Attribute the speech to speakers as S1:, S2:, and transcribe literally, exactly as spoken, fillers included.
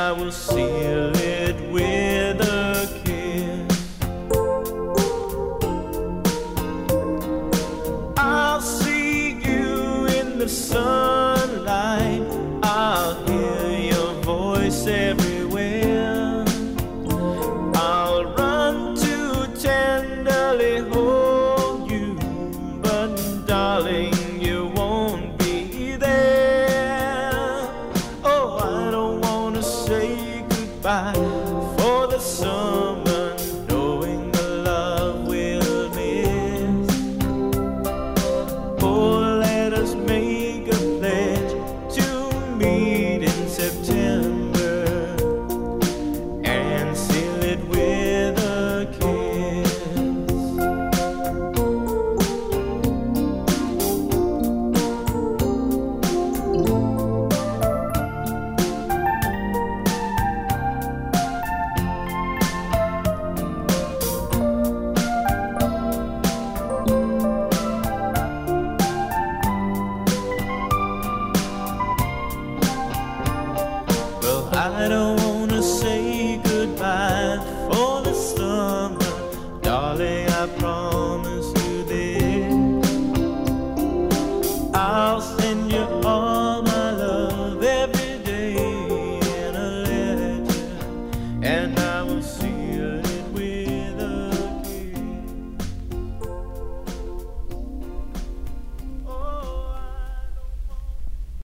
S1: I will seal it with a kiss. I'll see you in the sunlight, I'll hear your voice everywhere. I'll run to tenderly hold you, but darling, you won't be there. Oh, I don't want to say goodbye for the summer, knowing the love we'll miss. Oh, let us make a pledge to meet in September and seal it with a kiss. Well, I don't